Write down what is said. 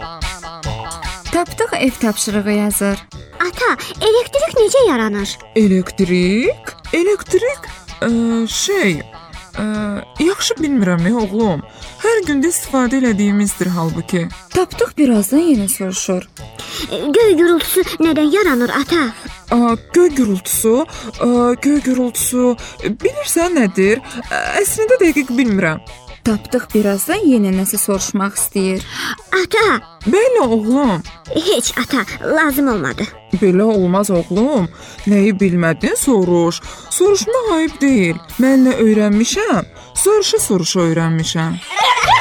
Tapdıq ev tapşırığı yazır. Ata, elektrik necə yaranır? Elektrik? Yaxşı bilmirəm oğlum. Hər gün də istifadə elədiyimizdir halbuki. Tapdıq birazdan yenə soruşur. Göy gürültüsü nədən yaranır ata? Göy gürültüsü bilirsən nədir? Əslində dəqiq bilmirəm. Tapdıq birazdan yenə nəsə soruşmaq istəyir. Ata, Bəli oğlum. heç ata, lazım olmadı. Belə olmaz oğlum. Nəyi bilmədin soruş. Soruşmaq ayıb deyil. Mən nə öyrənmişəm? Soruşa öyrənmişəm.